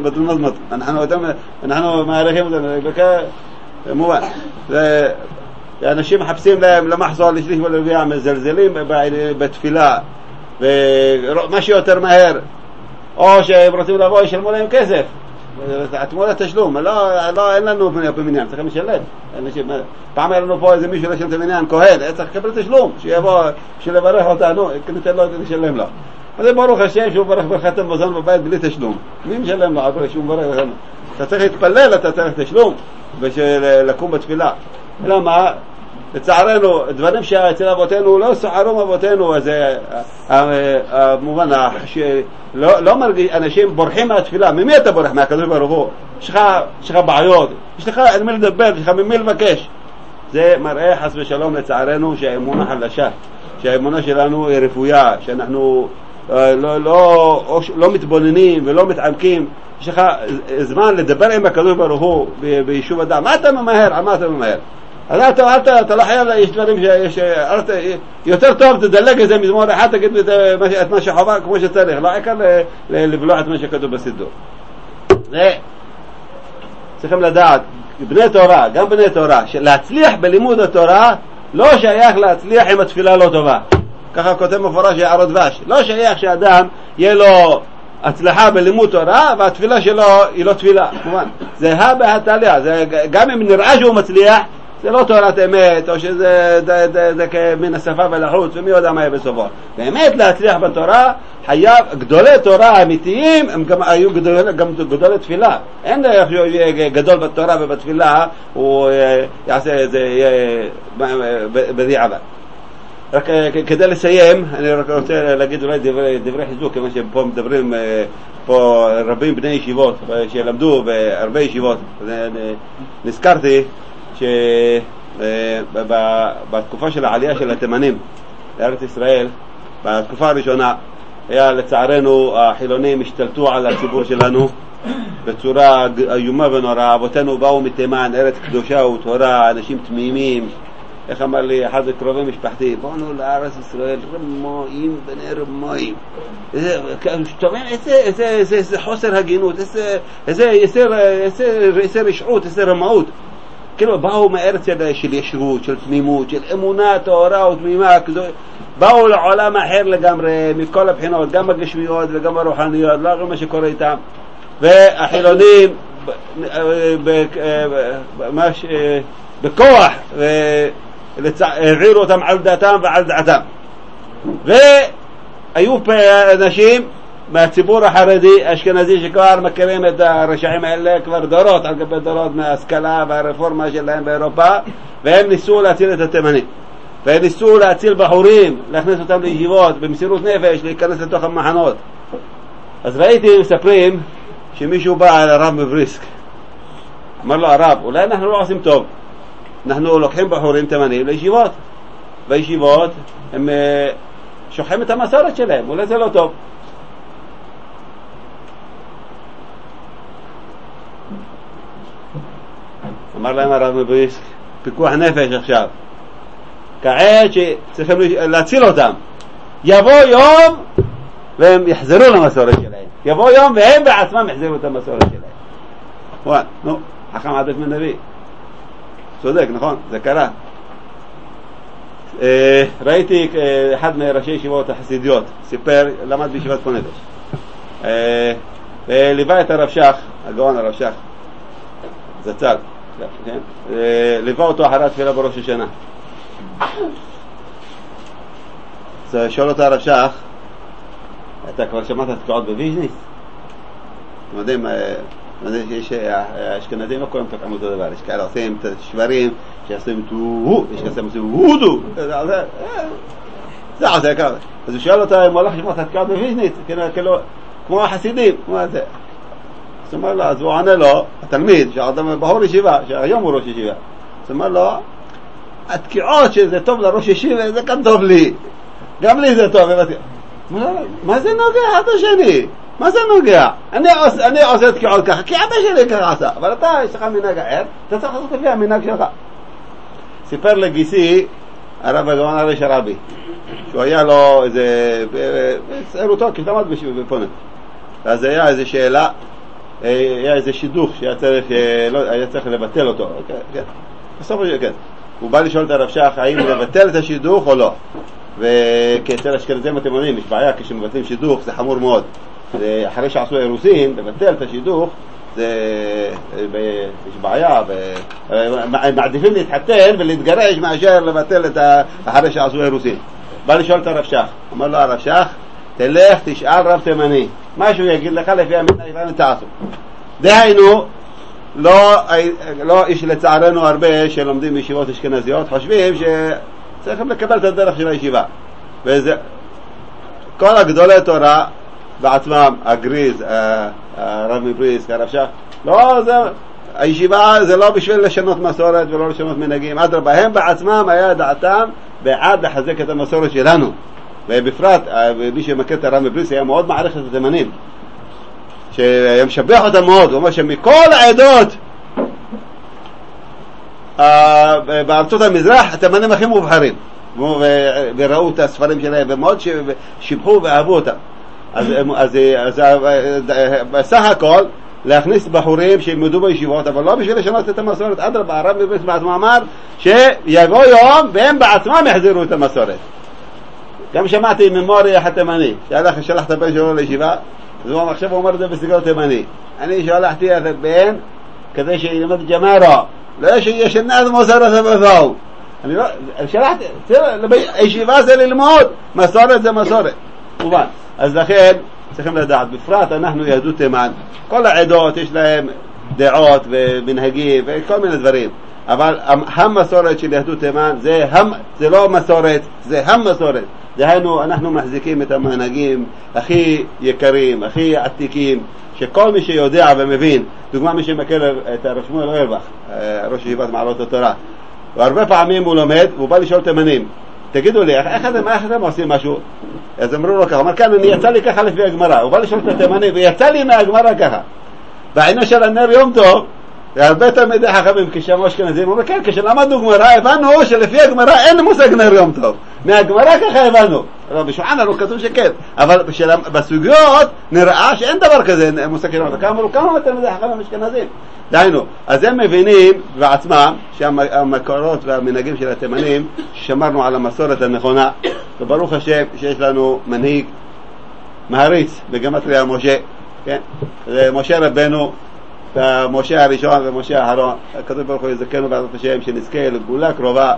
אנחנו מעריכים את זה, מובן. ואנשים מחפשים להם למחזור לשליש ולרביע, מזלזלים בתפילה, ומה שיותר מהר, או שהם רוצים לבוא ישלמו להם כסף, תמורת תשלום. לא, אין לנו במניין, צריכים לשלם. פעם היה לנו פה איזה מישהו לשלם את המניין, כהן, צריך לקבל תשלום, שיבוא, לברך אותנו, ניתן לו, נשלם לו. אז זה ברוך השם שהוא ברך ברכת המזון בבית בלי תשלום. מי משלם לו? שהוא ברך לכם. אתה צריך להתפלל, אתה צריך תשלום, ולקום בתפילה. למה? לצערנו, דברים שאצל אבותינו לא סוערו אבותינו, אז המובן, לא מרגיש, אנשים בורחים מהתפילה. ממי אתה בורח? מהקדוש ברוך הוא. יש לך בעיות, יש לך על מי לדבר, יש לך ממי לבקש. זה מראה חס ושלום לצערנו שהאמונה חלשה, שהאמונה שלנו היא רפויה, שאנחנו לא מתבוננים ולא מתעמקים. יש לך זמן לדבר עם הקדוש ברוך הוא ביישוב אדם. מה אתה ממהר? על מה אתה ממהר? אז אתה לא חייב, יש דברים יותר טוב תדלג איזה מזמור אחד, תגיד את מה שחובה כמו שצריך, לא עיקר לבלוע את מה שכתוב בסידור. צריכים לדעת, בני תורה, גם בני תורה, להצליח בלימוד התורה לא שייך להצליח עם התפילה לא טובה. ככה כותב מפורש יערות דבש, לא שייך שאדם יהיה לו הצלחה בלימוד תורה והתפילה שלו היא לא תפילה. זה בהתעליה, גם אם נראה שהוא מצליח, זה לא תורת אמת, או שזה מן השפה ולחוץ, ומי יודע מה יהיה בסופו. באמת להצליח בתורה, חייב, גדולי תורה אמיתיים, הם גם היו גדולי תפילה. אין דרך שהוא יהיה גדול בתורה ובתפילה, הוא יעשה את זה בדיעבד. רק כדי לסיים, אני רק רוצה להגיד אולי דברי חיזוק, כיוון שפה מדברים פה רבים בני ישיבות, שלמדו בהרבה ישיבות. נזכרתי שבתקופה של העלייה של התימנים לארץ ישראל, בתקופה הראשונה, היה לצערנו החילונים השתלטו על הציבור שלנו בצורה איומה ונוראה. אבותינו באו מתימן, ארץ קדושה ותורה, אנשים תמימים. איך אמר לי אחד קרובי משפחתי, באנו לארץ ישראל רמאים בני רמאים. איזה חוסר הגינות, איזה רשעות, איזה רמאות. כאילו באו מארץ של ישרות, של תמימות, של אמונה טהורה ותמימה, באו לעולם אחר לגמרי מכל הבחינות, גם בגשמיות וגם ברוחניות, לא מה שקורה איתם. והחילונים בכוח העבירו אותם על דעתם ועל דעתם. והיו פה אנשים מהציבור החרדי אשכנזי שכבר מכירים את הרשעים האלה כבר דורות על גבי דורות מההשכלה והרפורמה שלהם באירופה, והם ניסו להציל את התימנים, והם ניסו להציל בחורים, להכניס אותם לישיבות במסירות נפש, להיכנס לתוך המחנות. אז ראיתי מספרים שמישהו בא על הרב מבריסק, אמר לו הרב, אולי אנחנו לא עושים טוב, אנחנו לוקחים בחורים תימנים לישיבות, בישיבות הם שוכחים את המסורת שלהם, אולי זה לא טוב. אמר להם הרב מבריסק, פיקוח נפש עכשיו, כעת שצריכים להציל אותם, יבוא יום והם יחזרו למסורת שלהם, יבוא יום והם בעצמם יחזרו את המסורת שלהם. נו, חכם עדף מן נביא. צודק, נכון? זה קרה. ראיתי אחד מראשי ישיבות החסידיות, סיפר, למד בישיבת פונדש. ליווה את הרב שך, הגאון הרב שך, זצ"ל, כן? ליווה אותו אחרי התפילה בראש השנה. אז שואל אותו הרב שך, אתה כבר שמעת תקיעות בוויז'ניץ? אתם יודעים, יש אשכנזים לא קוראים את הכם אותו דבר, יש כאלה עושים את השברים שעושים תוהו, יש כאלה עושים הודו, זה עושה ככה. אז הוא שואל אותה אם הוא הולך לשמוע את התקיעות בוויז'ניץ, כמו החסידים, כמו זה. אז הוא אומר לו, אז הוא עונה לו, התלמיד, בחור ישיבה, שהיום הוא ראש ישיבה, אז הוא אומר לו, התקיעות שזה טוב לראש ישיבה, זה כאן טוב לי, גם לי זה טוב. מה זה נוגע עד השני? מה זה נוגע? אני עושה תקיעות ככה, כי אבא שלי ככה עשה, אבל אתה, יש לך מנהג אחר, אתה צריך לעשות לפי המנהג שלך. סיפר לגיסי, הרב הגאון הראש הרבי, שהוא היה לו איזה, צער אותו, כי למד בפונט. אז היה איזה שאלה, היה איזה שידוך שהיה צריך לבטל אותו. בסוף כן. הוא בא לשאול את הרב שך, האם לבטל את השידוך או לא? וכאצל אשכנזים התימנים, יש בעיה, כשמבטלים שידוך, זה חמור מאוד. אחרי שעשו אירוסין, לבטל את השידוך, יש בעיה, מעדיפים להתחתן ולהתגרש מאשר לבטל אחרי שעשו אירוסין. בא לשאול את הרב שך, אמר לו הרב שך, תלך תשאל רב תימני, משהו יגיד לך לפי המנהג תעשו. דהיינו, לא יש לצערנו הרבה שלומדים בישיבות אשכנזיות, חושבים שצריכים לקבל את הדרך של הישיבה. וזה, כל הגדולי תורה בעצמם, הגריז, הרב מבריסק, הרב שך, לא, הישיבה זה לא בשביל לשנות מסורת ולא לשנות מנהגים, אדרבה, הם בעצמם היה דעתם בעד לחזק את המסורת שלנו. ובפרט, מי שמכיר את הרב מבריסק היה מאוד מעריך את התימנים, שהיה משבח אותם מאוד, הוא אומר שמכל העדות בארצות המזרח התימנים הכי מובחרים, וראו את הספרים שלהם ומאוד שיבחו ואהבו אותם. אז בסך הכל להכניס בחורים שילמדו בישיבות, אבל לא בשביל לשנות את המסורת. אדרבה, הרב מבריסק בעצמו אמר שיבוא יום והם בעצמם יחזירו את המסורת. גם שמעתי ממורי התימני שהלך שלח את הבן שלו לישיבה, אז הוא עכשיו אומר את זה בסגנון תימני, אני שלחתי את הבן כדי שילמד ג'מארה, לא ישנה מסורת ובזהו. אני שלחתי, הישיבה זה ללמוד, מסורת זה מסורת, מובן. אז לכן צריכים לדעת, בפרט אנחנו יהדות תימן, כל העדות יש להם דעות ומנהגים וכל מיני דברים, אבל המסורת של יהדות תימן זה לא מסורת, זה המסורת. דהיינו, אנחנו מחזיקים את המנהגים הכי יקרים, הכי עתיקים, שכל מי שיודע ומבין, דוגמה מי שמכיר את הרב שמואל אוירבך, ראש ישיבת מעלות התורה, והרבה פעמים הוא לומד, והוא בא לשאול תימנים, תגידו לי, איך אתם עושים משהו? אז אמרו לו ככה, אמר כאן, אני יצא לי ככה לפי הגמרא, הוא בא לשאול את התימנים, ויצא לי מהגמרא ככה. בעינו של הנר יום טוב, הרבה תלמידי חכמים כשהם אשכנזים, הוא כן, כשלמדנו גמרא, הבנו שלפי הגמרא אין מושג נר יום טוב. מהגמרא ככה הבנו. בשולחן ערוך כתוב שכן, אבל בסוגיות נראה שאין דבר כזה מושג של יום טוב. כמה תלמידי חכמים אשכנזים? דהיינו, אז הם מבינים בעצמם שהמקורות והמנהגים של התימנים שמרנו על המסורת הנכונה, וברוך השם שיש לנו מנהיג מעריץ בגימטריה משה, כן? זה משה רבנו, משה הראשון ומשה האחרון. הקדוש ברוך הוא יזכנו בעזרת השם שנזכה לגאולה קרובה,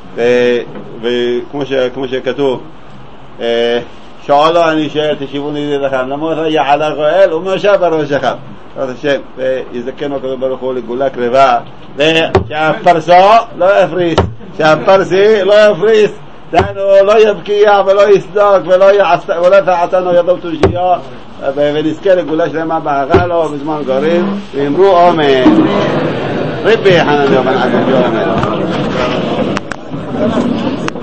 וכמו שכתוב, שאלו אני שואל תשיבו לי לכם, למרות יעלה גואל ומשה בראשכם. בעזרת השם ויזכנו הקדוש ברוך הוא לגאולה קרובה, ושהפרסו לא יפריס, שהפרסי לא יפריס, דהיינו לא יבקיע ולא יסדוק ולא יפעתנו ידו תושייה, ונזכה לגאולה שלמה באהבה לו בזמן גרים, ואמרו אמן. רבי חנן יומן עזב יומן.